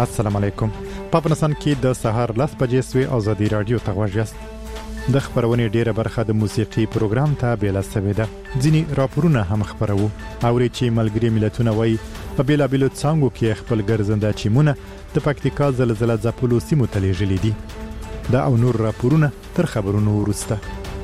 السلام علیکم. په افغانستان کې د سهار 10 بجې سوی ازادي رادیو ته غوږیاست. د خبرونې ډیره برخه د موسیقي پروګرام ته بیل سوي ده. ځینی راپورونه هم خبرو او چې ملګری ملتونه وایي په بیلابیلو څنګهو کې خپل ګرځنده چیمونه د پکتیکا زلزلہ ځپلو سیمو ته لیږلي دي. دا او نور راپورونه تر خبرونو وروسته.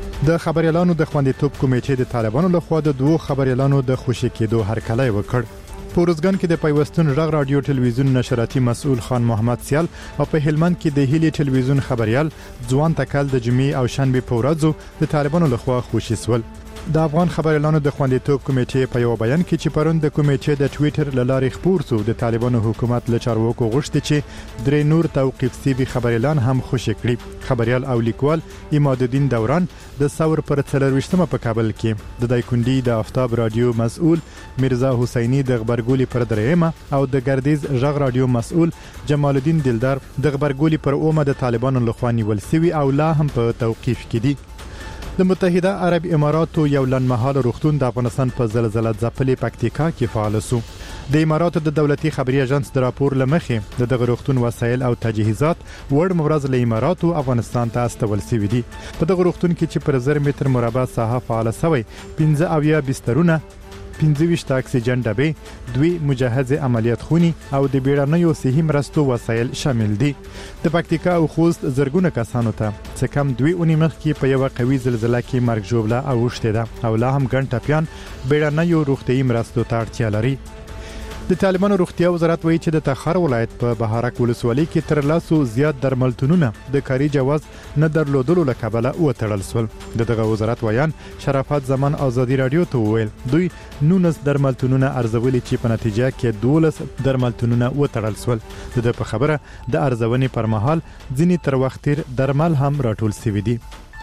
د خبريالانو د خوندیتوب کمیټې د طالبانو لخوا د دوه خبريالانو د خوشی کېدو هرکلی وکړ. په روزګان کې د پیوستون غږ رادیو ټلویزیون نشراتي مسؤل خان محمد سیال او په هلمند کې د هیلي ټلویزیون خبريال ځوان تکل د جمعې او شنبه په ورځو د طالبانو لخوا خوشی سول. د افغان خبريالانو د خوندیتوب کمیټې په یو بیان کې چې پرون د کمیټې د ټوئیټر لارې خبر شو د طالبانو حکومت له چارواکو غوښتي چې درې نور توقيف سوي خبريالان هم خوشی کړي. خبريال او لیکوال امادالدین دوران د ثور پر 23مه په کابل کې د دایکندي د آفتاب رادیو مسؤل میرزا حسینی د خبرګولي پر 3مه او د ګردیز غږ رادیو مسؤل جمال الدین دلدار د خبرګولي پر 9مه د طالبانو لخوا نیول سوي او لا هم په توقيف کې دي. د متحده عرب اماراتو یو لنډمهاله روغتون د افغانستان په زلزلہ ځپلې پکتیکا کې فعال شو. د اماراتو د دولتي خبري اژانس د راپور لمخې د دغه روغتون وسایل او تجهیزات وړ مبرز له اماراتو افغانستان ته استول شوي دي. په دغه روغتون کې چې پر 1000 متر مربع ساحه فعال شوی 15 بسترونه 25 اکسیجن ډبې 2 مجهز عملیات خونی او د بیړنیو صحي مرستو وسایل شامل دي. د پکتیکا او خوست زرګونه کسانو ته څه کم 2 اونۍ مخکې په یو قوي زلزلہ کې مرګ ژوبله اوښته ده او لا هم ګڼ ټپيان بیړنیو روغتيایي مرستو ته اړتیا لري. د طالبانو روغتیا وزارت وایي چې د تخار ولایت په بهارک ولسوالۍ کې تر لاسو زیات درملتونونه د کاري جواز نه درلودلو له کبله وتړل شول. دغه وزارت وایان شرافت زمان ازادي رادیو ته وویل دوی 19 درملتونونه ارزولي چې په نتیجه کې 12 درملتونونه وتړل شول. د په خبره د ارزونې پر مهال ځینی تر وخت تیر درمل هم راټول شوي دي.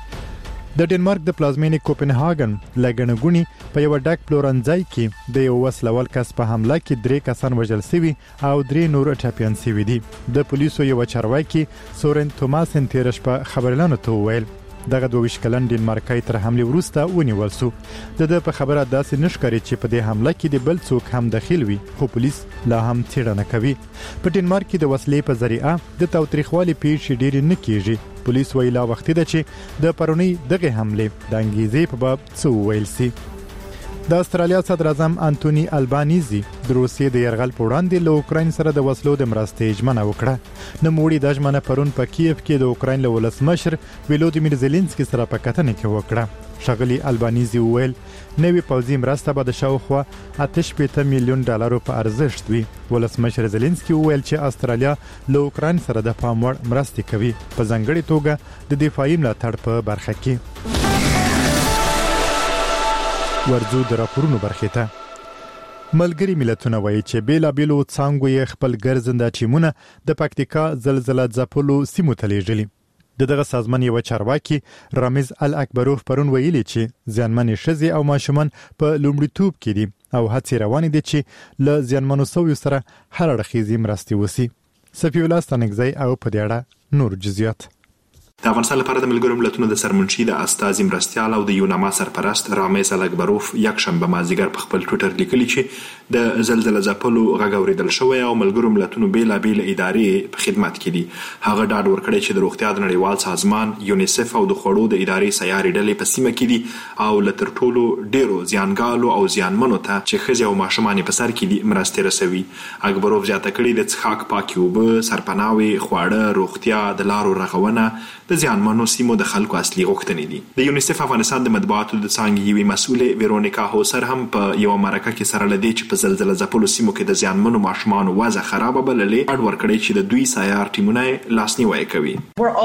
د ډنمارک د پلازمینې کوپنهاګن لګنګونی په یو ډک پلورنځای کې د یو وسلوال کس په حمله کې 3 کسان وژل شوي او 3 نور ټپيان شوي دي. د پولیسو یو چارواکي سورن توماس انترش په خبرلانو ته وویل دغه 22 کلن ډنمارکای تر حمله وروسته ونیول شو. د په خبره داسې نشکري چې په دې حمله کې د بل څوک هم دخیل وي خو پولیس لا هم څېړنه کوي. په ډنمارک کې د وسلې په ذریعہ د تاوتریخوالي پیښې ډېر نه کیږي. پولیس ویلا وخت ده چې د پرونی دغه حمله د انګیزې په باب څه ویل سي. د استرالیا صدر اعظم انټونی البانیزي د روسیې د يرغل په وړاندې له اوکراین سره د وسلو د مرستې ژمنه وکړه. نوموړي د ژمنه پرون په کیف کې د اوکراین له ولسمشر ولودیمیر زيلنسکي سره په کتنه کې وکړه. شغلی البانیزي ویل نوې پوځي مرسته به د شاوخوا 8 میلیون ډالر په ارزښت وي. ولسمشر زيلنسکي ویل چې استرالیا له اوکراین سره د پام وړ مرستې کوي په ځانګړي توګه د دفاعي ملاتړ په برخه کې. ورځو د راپورونو برخه ته ملګری ملتونه وایي چې بیلابیلو څنګهو یې خپل ګرځنده چیمونه د پکتیکا زلزلہ ځپلو سیمو ته لیږلي. دغه سازمان یو چارواکي رامز الاکبروف پرون ویلي چې ځانمنې ښځې او ماشومان په لومړیتوب کې دي او هڅې روانې دي چې له ځانمنو سویو سره هر اړخیزې مرستې وسی. صفی الله ستانکزی او په دې اړه نور جزئیات. د افغانستان لپاره د ملګرو ملتونو د سرمنشي د استازي مرستيال او د یوناما سرپرست رامز الاکبروف یکشنبه مازیګر په خپل ټوئیټر لیکلي چې د زلزلہ ځپلو غږ اوریدل شوی او ملګرو ملتونو بیلابیل ادارې په خدمت کې دي. هغه ډاډ ورکړی چې د روغتیا د نړیوال سازمان یونیسف او د خوړو د ادارې سیاري ډلې په سیمه کې دي او لتر ټولو ډیرو زیانګالو او زیانمنو ته چې ښځې او ماشومان په سر کې دي مرستې رسوي. اکبروف زیاته کړې د څښاک پاکي اوبه، سرپناوي، خواړه، روغتیا، د لارو رغونه د زیانمنو سیمو د خلکو اصلي غوښتنې دي. د یونیسف افغانستان د مطبوعاتو د څانګې یوې مسؤله ویرونیکا هوسر هم په یو مرکه کې سره لدی چې په زلزلہ ځپلو سیمو کې د زیانمنو ماشومانو وضع خراب بللې اډ ورکړی چې د دوی سایار ټیمونه لاسنیوي کوي.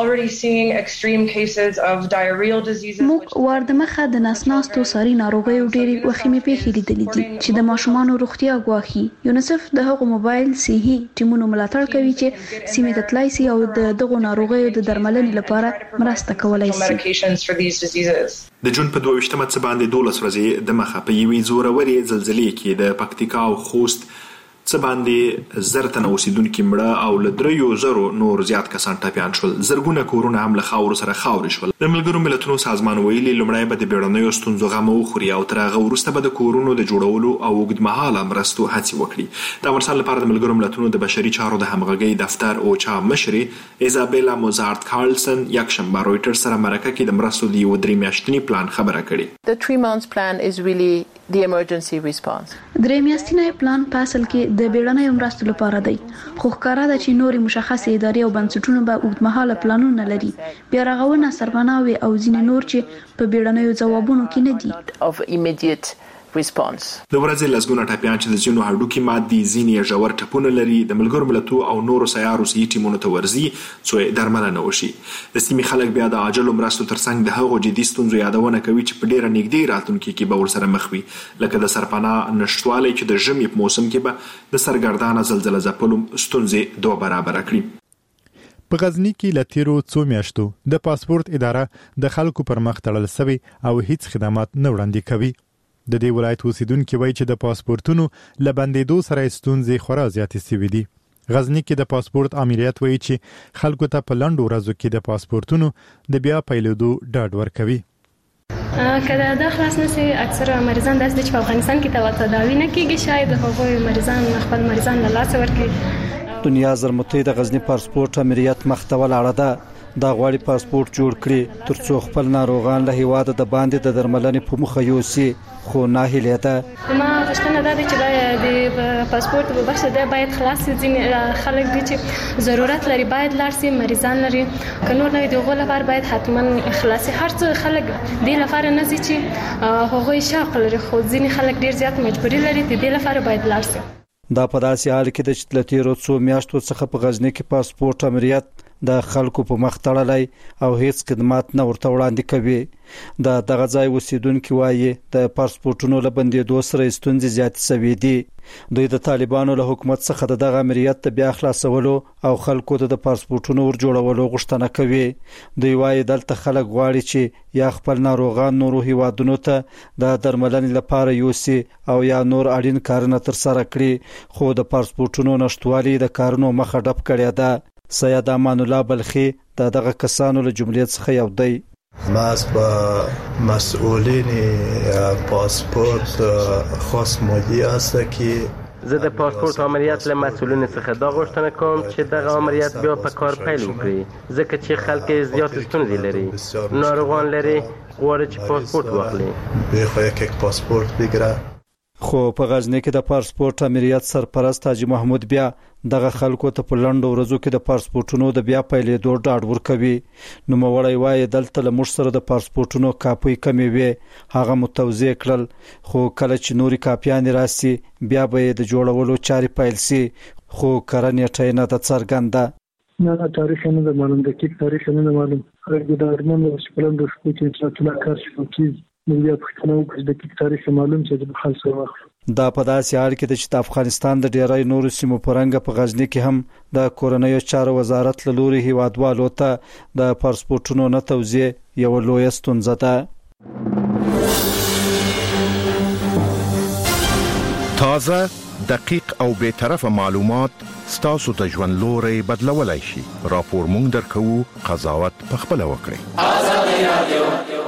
موږ واردمخه د نسناستو ساري ناروغیو ډېری وخیمې پیښې لیدلې دي چې د ماشومانو روغتیا ګواښي. یونیسف د هغو موبایل صحي ټیمونو ملاتړ کوي چې سیمې ته تلای شي او دغه ناروغیو د درملنې لپاره مرسته کولای شي. د جون په 22مه څه باندې 12 ورځې د مخه په یوې زورورې زلزلې کې د پکتیکا او خوست څه باندې زرتن اوسیدونکو مړه او ل 3,000 نور زیات کسان ټپيان شول. زرګونه کورونه هم له خاورو سره خاورې شول. د ملګرو ملتونو سازمان ویلي لومړی به د بیړنیو ستونزو غم وخوري او تر هغه وروسته به د کورونو د جوړولو او اوږدمهاله مرستو هڅې وکړي. د افغانستان لپاره د ملګرو ملتونو د بشري چارو د همغږۍ دفتر اوچا مشري ایزابیلا موزارت کارلسن یکشنبه رويټرز سره مرکه کې د مرستو د 3 میاشتنی پلان خبره کړې. The 3 months plan is really the emergency response. 3 میاشتنی پلان په اصل کې د بیړنیو مرستو لپاره دی. خو ښکارا ده چې نورې مشخصې ادارې او بنسټونه به اوږدمهاله پلانونه لري. بیا رغونه سرپناوي او ځینې نور چې په بیړنیو ځوابونو کې نه دي. Of immediate response. د ورځې لسګونه ټپيان چې د ځینو هډوکي مادي ځینې ژور ټپونه لري د ملګرو ملتونو او نورو سیارو صحي ټیمونو ته ورځي څو درملنه وشي. د سیمې خلک بیا د عاجل مرستو ترڅنګ د هغو جدي ستونزو یادونه کوي چې په ډیره نږدې راتلونکي کې به ورسره مخ وي، لکه د سرپناه نشټوالی چې د ژمي په موسم کې به د سرګردانه زلزلې ځپلو ستونزې دوه برابر کړي. په غزنی کې لتیرو څو میاشتو د پاسپورت اداره د خلکو پر مخ تړل شوی او هیڅ خدمات نه وړاندې کوي. د دې ولایت اوسیدونکو وایي چې د پاسپورتونو لبندېدو سره ستونزې خورا زیاتې شوې دي. غزنی کې د پاسپورت امریت وایي چې خلکو ته په لنډو ورځو کې د پاسپورتونو د بیا پیلېدو ډاډ ورکوي. کله دا خلاص نشي اکثره مریضان داسې چې په افغانستان کې تداوی نه کیږي، شاید هغوی مریضان خپل مریضان له لاسه ورکړي. دنیا زرمتي د غزنی پاسپورت امریت مختول اړه ده دا غواړي پاسپورت جوړ کړي ترڅو خپل ناروغان له هیواده د باندې د درملنې په مخه یوسي، خو ناهیلې ده. ما غوښتنه ده چې د پاسپورت په بخش ده باید خلاص ځینې خلک دي چې ضرورت لري باید لاړ شي، مریضان لري که نور نه دغه لپاره باید حتما خلاصي. هر څه خلک دې لپاره نه ځي چې هغوی شوق لري، خو ځینې خلک ډیر زیات مجبوري لري چې دې لپاره باید لاړ شي. دا په داسې حال کې د چتلتیرو څو میاشتو څخه په غزنی کې پاسپورت امریت د خلکو په مخ تړلای او هیڅ خدمات نه ورته وړاندې کوي. دغه ځای اوسیدونکو وایي د پاسپورتونو لبندېدو سره ستونزې زیاتې شوې دي. دوی د طالبانو له حکومت څخه دغه امریت ته بیا خلاصولو او خلکو ته د پاسپورتونو ور جوړولو غوښتنه کوي. دوی وایي دلته خلک غواړي چې یا خپل ناروغان نورو هیوادونو ته د درملنې لپاره یوسي او یا نور اړین کارونه تر سره کړي، خو د پاسپورتونو نشټوالي د کارونو مخه ډب کړې ده. سید امان الله بلخي دغه کسانو له جملې څخه یو دی. ما با مسئولین پاسپورت خاص مالی است که زه د پاسپورت عملیات له مسئولین څخه دا غوښتنه کوم چې دغه عملیات بیا په کار پیل وکړي، ځکه چې خلک زیات ستونزې لري، ناروغان لري، غواړي چې پاسپورت واخلي. بخواد یک پاسپورت بگیره. خو په غزنی کې د پاسپورت امریت سرپرست حاجی محمود بیا دغه خلکو ته په لنډو ورځو کې د پاسپورتونو د بیا پیلېدو ډاډ ورکوي. نو موړی وایي دلته له موږ سره د پاسپورتونو کاپي کمې وي، هغه متوزیع کړل، خو کله چې نوري کاپیان راسي بیا به د جوړولو چاري پیل سي، خو کرنې ټینه د څرګنده نه تاریخ نه د معلوم د کې تاریخ نه معلوم هغه د ارمان د شپلند د شپو چې څاتله کار شو کې نو پښتنو کې د کې تاریخ معلوم چې د خالص وخت دا په داسې حال کې چې د افغانستان د ډیری نورو سیمو پرنګ په غزنی کې هم د کورنیو چارو وزارت له لوري هیوادوالو ته د پاسپورتونو نه توزیع یو لوی ستونزه ده. تازه، دقیق او به طرفه معلومات ستاسو د ژوند لوري بدلولای شي. راپور مونږ درکو، قضاوت پخپل وکړئ. آزادي رادیو.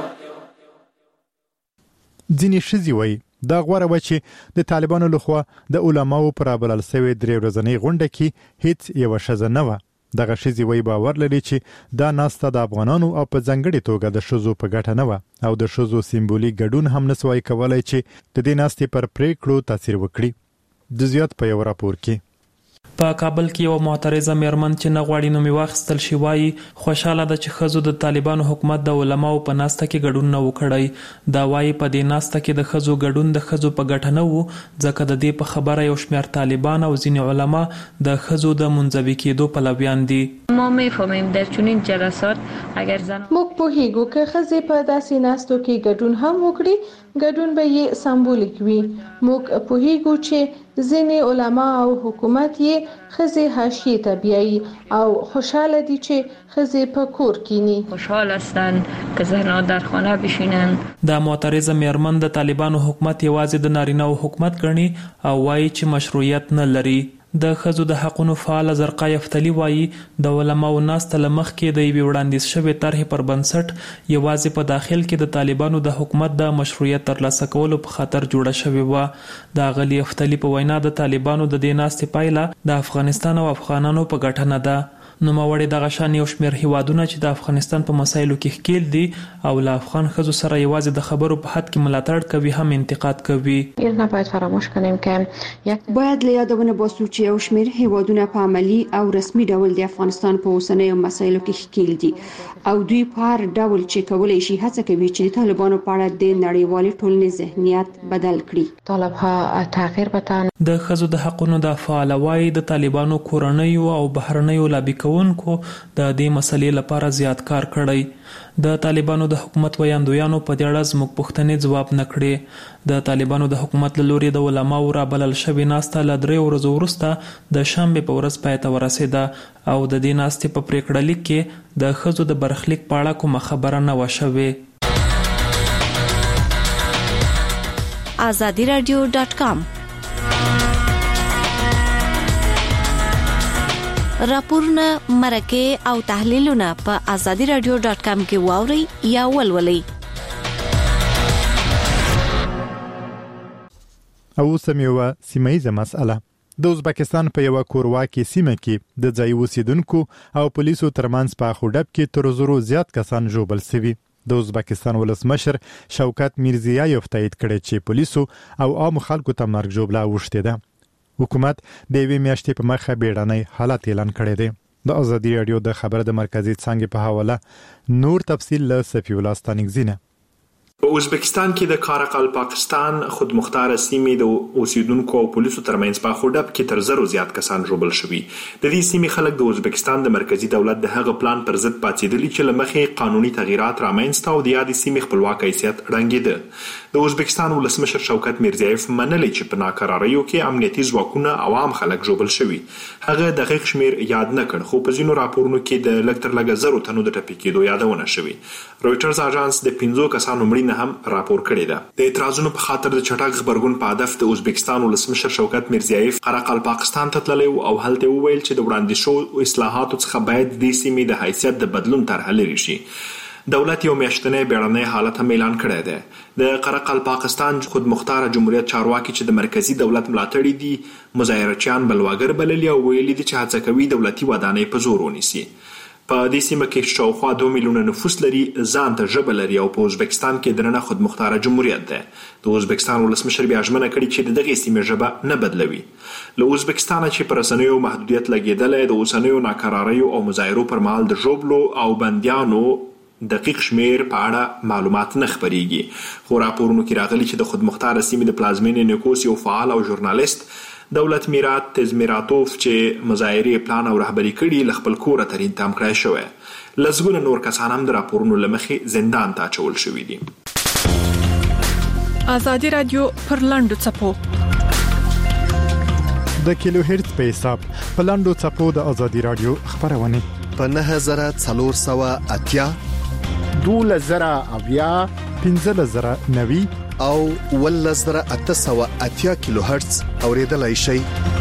ځینې ښځې وایي دا غوړه و چې د طالبانو لخوا د علماو پر بلل شوی 3 ورځنۍ غونډه کې هیڅ یو ښځه نه و. دغه ښځې وایي باور لري چې دا ناسته د افغانانو او په ځانګړي توګه د ښځو په ګټه نه و او د ښځو سیمبولیک ګډون هم نسوای کولای چې د دې ناستې پر پریکړو تاثیر وکړي. د زیات په یو راپور کې په کابل کې یو معترضه میرمن چې نه غواړي نومي واخیستل شي وایي خوشاله ده چې ښځو د طالبانو حکومت د علماو په ناسته کې ګډون نه وکړی. دا وایي په دې ناسته کې د ښځو ګډون د ښځو په ګټه نه وو، ځکه د دې په خبره یو شمېر طالبان او ځینې علما د ښځو د منځوي کېدو پلویان دي. ما میفهمیم در چنین جلسات اگر زن موږ پوهیږو که ښځې په داسې ناستو کې ګډون هم وکړي ګډون به یې سمبولیک وي. موږ پوهیږو چې ځینې علما او حکومت یې ښځې حاشیې ته بیایي او خوشحاله دي چې ښځې په کور کینی. خوشحال هستن که زنها در خانه بشینن. د معترضه میرمن د طالبانو حکومت یوازې د نارینه حکومت ګڼي او وایي چې مشروعیت نه لري. د ښځو د حقونو فعال زرقا یفتلی وایي د علماو ناسته له مخکې د یوې وړاندیز شوې طرحې پر بنسټ یوازې په داخل کې د طالبانو د حکومت د مشروعیت ترلاسه کولو په خاطر جوړه شوې وه. د اغلي یفتلی په وینا د طالبانو د دې ناستې پایله د افغانستان او افغانانو په ګټه نه ده. نوموړي دغه شان یو شمېر هیوادونه چې د افغانستان په مسایلو کې ښکیل دي او له افغان ښځو سره یوازې د خبرو په حد کې ملاتړ کوي هم انتقاد کوي. باید له یاده ونباسو چې یو شمېر هیوادونه په عملي او رسمي ډول د افغانستان په اوسنیو مسایلو کې ښکیل دي او دوی په هر ډول چې کولی شي هڅه کوي چې د طالبانو په اړه د نړیوالې ټولنې ذهنیت بدل کړي. طالبها تغییر بدن. د ښځو د حقونو د فعال وایي د طالبانو کورنیو او بهرنیو لابي کوونکو د دې مسلې لپاره زیات کار کړی. د طالبانو د حکومت ویاندویانو په دې اړه زموږ پوښتنې ځواب نه کړې. د طالبانو د حکومت له لوري د علماو رابلل شوې ناسته له 3 ورځو وروسته د شنبې په ورځ پای ته ورسېده او د دې ناستې په پریکړه لیک کې د ښځو د برخلیک په اړه کومه خبره نه وه شوې. azadiradio.com راپورونه، مرکې او تحلیلونه په azadiradio.com کې واورئ یا ولولئ. او سميوه سیمایزه مسأله د ازبکستان په یو کورواکي سیمه کې د ځای اوسیدونکو او پولیسو ترمنځ په خودب کې تر زرو زیات کسان ژوبل شوي. د ازبکستان ولسمشر شوکت میرزیایف تایید کړی چې پولیسو او عام خلکو ته مرګ ژوبله اوښتې ده. حکومت د یوې میاشتې په مخه بیړنی حالت اعلان کړی دی. د ازادي رادیو د خبر د مرکزی څنګه په حواله نور تفصیل له صفی الله ستانګزینه. په ازبکستان کې د کارقل پاکستان خودمختار سیمې د اوسیدونکو او پولیسو ترمنځ په خودب کې تر زرو زیات کسان ژوبل شوي. د دې سیمې خلک د ازبکستان د مرکزی دولت د هغه پلان پر ضد پاتېدلي چې له مخې قانوني تغیرات رامنځته او د یادې سیمې خپلواک حیثیت ړنګېده. د ازبکستان ولسمشر شوکت میرزیایف منلي چې په ناکراریو کې امنیتي ځواکونه او عام خلک ژوبل شوي. هغه دقیق شمیر یاد نه کړ خو په ځینو راپورونو کې د لږ تر لږه زرو تنو د ټپي کېدو یادونه شوې. رویټرز اژانس د 15 کسانو مړینه هم راپور کړی ده. د اعتراضونو په خاطر د چټک خبرګون په هدف د ازبکستان ولسمشر شوکت میرزیایف قرقل پاکستان ته تللی او هلته وویل چې د وړاندې شوو اصلاحاتو څخه باید د سیمې د حیثیت د بدلون طرحه لري شي. دولت یو میاشتنی بیړنی حالت هم اعلان کړی دی. د قرقل پاکستان خودمختار جمهوریت چارواکي چې د مرکزی دولت ملاتړي دي مظاهرچیان بلواګر بللي او ویلي دي چې هڅه کوي دولتي ودانۍ په زور ونیسي. په دې سیمه کې شاوخوا 2 میلیونه نفوس لري، ځان ته ژبه لري او په ازبکستان کې درنه خودمختار جمهوریت ده. د ازبکستان ولسمشر بیا ژمنه کړې چې دغه سیمه ژبه نه بدلوي. له ازبکستان چې پر رسنیو محدودیت لګیدل د اوسنیو ناکراریو او مظاهرو پر مهال د ژوبلو او بندیانو دقیق شمیر په اړه معلومات نه خبريږي. خو راپورونو کې راغلي چې د خودمختار سیمې د پلازمینې نیکوس یو فعال او ژورنالیست دولت میرات تزمیراتوف چې مظاهرې پلان او رهبری کړي ل خپل کور ته انتقام کړی شوی. لزګونه نور کسان هم د راپورونو لمخې زندان ته اچول شوي دي. ازادي رادیو پر لاندو چپو د کیلو هرتز په حساب په لاندو چپو د ازادي رادیو خبرونه په 9480 2000 1590 او 1880 کیلو هرتز اوریدلای شي.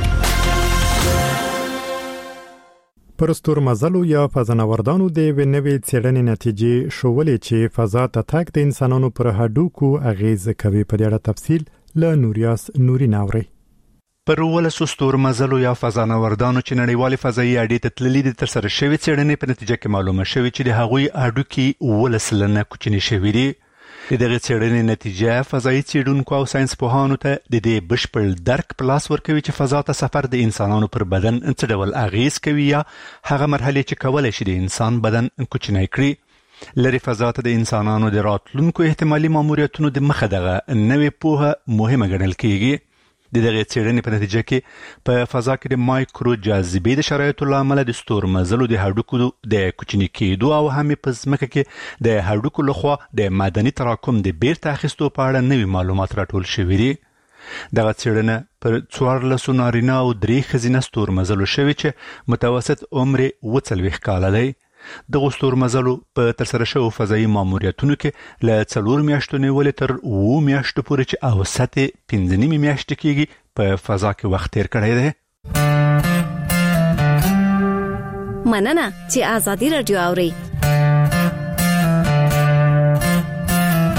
پرستور مزلو یا فضانوردانو د وینوي څېړنې نتیجې شولې چې فضا ته تګ د انسانانو پر هډوکو اغیز کوي. په دې اړه تفصیل له نوریاس نوري ناوري. پر ولسو ستور مزلو یا فضانوردانو چې نړیوال فضایي اډې ته تللي دي تر سره شوی څېړنې په نتیجه کې معلومه شوی چې د هغوی هډوکي ولسلنه کوچني شوی دي. د دغه څېړنې نتیجه فضایي څېړونکو او ساينس پوهانو ته د دې بشپړ درک په لاس ورکوي چې فضا ته سفر د انسانانو پر بدن څه ډول اغیز کوي یا هغه مرحله چې کولای شي د انسان بدن کوچنی کړي. لری فضا ته د انسانانو د راتلونکو احتمالي ماموریتونو د مخه دغه نوې پوهه مهمه ګڼل کیږي. دغه څېړنې په نتیجه کې په فضا کې د مایکرو جاذبې د شرایطو لامل د ستورمزلو د هډوکو د کوچني کېدو او هم په ځمکه کې د هډوکو لخوا د معدني تراکم د بیرته اخیستو په اړه نوي معلومات راټول شوي دي. دغه څېړنه پر 14 نارینه او 3 ښځینه ستورمزلو شوې چې متوسط عمر 40 کاله دی. دغه ستورمزلو په ترسره شوو فضایي ماموریتونو کې له 4 میاشتو نیولې تر 7 میاشتو پورې چې اوسط 15 میاشتې کېږي په فضا کې وخت تیر کړی دی. مننه چې آزادي رادیو اوري.